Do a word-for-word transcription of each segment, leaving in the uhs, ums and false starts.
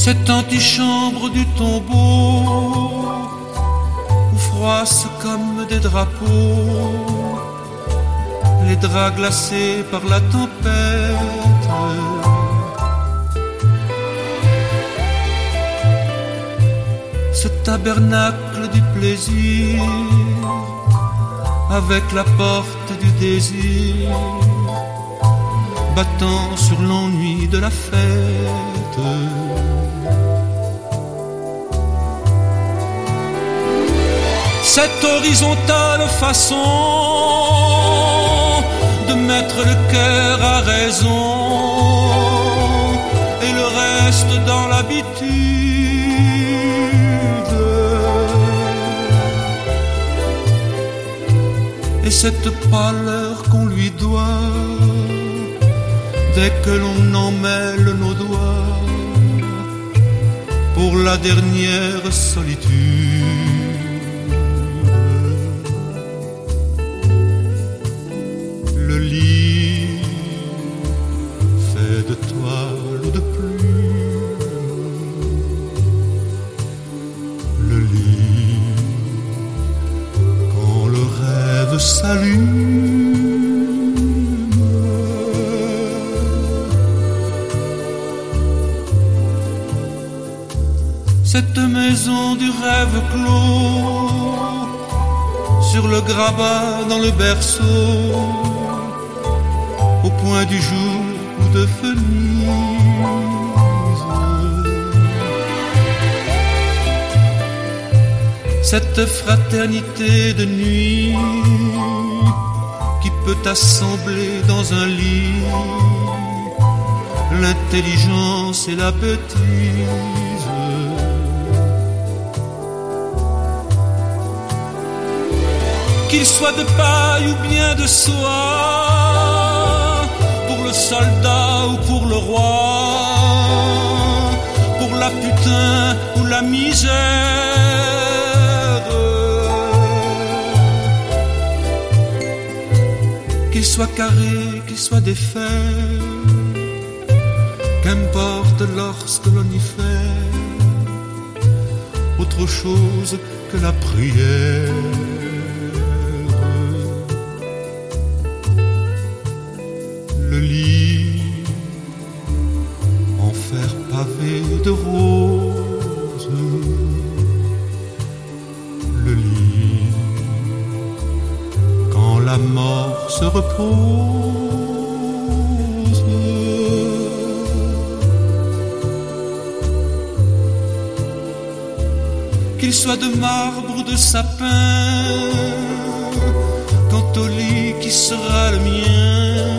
Cette antichambre du tombeau où froissent comme des drapeaux les draps glacés par la tempête. Ce tabernacle du plaisir avec la porte du désir battant sur l'ennui de la fête. Cette horizontale façon de mettre le cœur à raison et le reste dans l'habitude. Et cette pâleur qu'on lui doit dès que l'on en mêle nos doigts pour la dernière solitude. Le lit fait de toile ou de plume, le lit quand le rêve s'allume. Cette maison du rêve clos sur le grabat dans le berceau au point du jour ou de Venise. Cette fraternité de nuit qui peut assembler dans un lit l'intelligence et la bêtise. Qu'il soit de paille ou bien de soie, pour le soldat ou pour le roi, pour la putain ou la misère. Qu'il soit carré, qu'il soit défait, qu'importe lorsque l'on y fait autre chose que la prière. Le lit en fer pavé de roses, le lit quand la mort se repose. Qu'il soit de marbre ou de sapin, quant au lit qui sera le mien,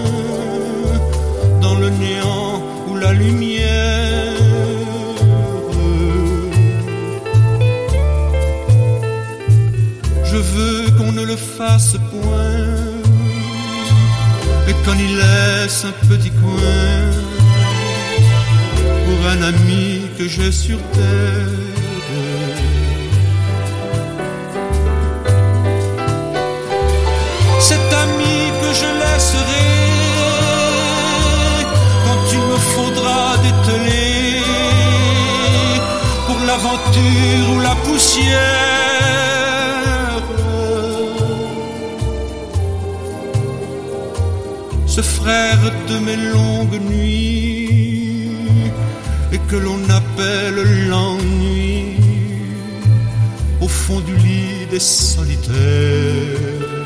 dans le néant ou la lumière. Je veux qu'on ne le fasse point et qu'on y laisse un petit coin pour un ami que j'ai sur terre. Cet ami que je laisserai quand il me faudra dételer pour l'aventure ou la poussière. Ce frère de mes longues nuits et que l'on appelle l'ennui au fond du lit des solitaires.